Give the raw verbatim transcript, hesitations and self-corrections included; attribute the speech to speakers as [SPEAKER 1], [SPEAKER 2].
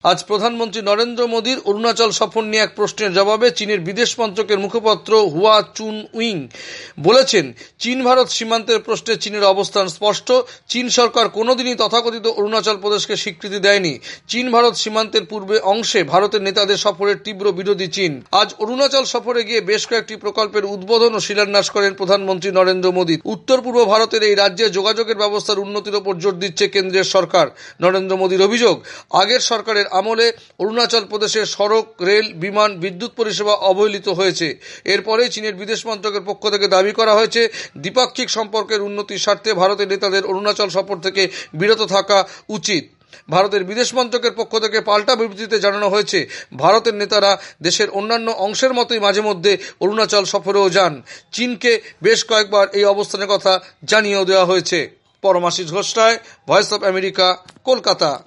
[SPEAKER 1] আজ প্রধানমন্ত্রী নরেন্দ্র মোদীর অরুণাচল সফর নিয়ে এক প্রশ্নের জবাবে চীনের বিদেশ মন্ত্রকের মুখপাত্র হুয়া চুনউইং বলেছেন, চীন ভারত সীমান্তের প্রশ্নে চীনের অবস্থান স্পষ্ট। চীন সরকার কোনোদিনই তথাকথিত অরুণাচল প্রদেশকে স্বীকৃতি দেয়নি। চীন ভারত সীমান্তের পূর্বে অংশে ভারতের নেতাদের সফরের তীব্র বিরোধী চীন। আজ অরুণাচল সফরে গিয়ে বেশ কয়েকটি প্রকল্পের উদ্বোধন ও শিলান্যাস করেন প্রধানমন্ত্রী নরেন্দ্র মোদী। উত্তর পূর্ব ভারতের এই রাজ্যে যোগাযোগের ব্যবস্থার উন্নতির ওপর জোর দিচ্ছে কেন্দ্রের সরকার। নরেন্দ্র মোদীর অভিযোগ, আগের সরকারের আমলে অরুণাচল প্রদেশের সড়ক, রেল, বিমান, বিদ্যুৎ পরিষেবা অবহেলিত হয়েছে। এরপরে চীনের বিদেশ মন্ত্রকের পক্ষ থেকে দাবি করা হয়েছে, দ্বিপাক্ষিক সম্পর্কের উন্নতির স্বার্থে ভারতের নেতাদের অরুণাচল সফর থেকে বিরত থাকা উচিত। ভারতের বিদেশ মন্ত্রকের পক্ষ থেকে পাল্টা বিবৃতিতে জানানো হয়েছে, ভারতের নেতারা দেশের অন্যান্য অংশের মতোই মাঝে মধ্যে অরুণাচল সফরেও যান। চীনকে বেশ কয়েকবার এই অবস্থানের কথা জানিয়েও দেওয়া হয়েছে। Paramashis Ghosh Roy, voice of America, Kolkata.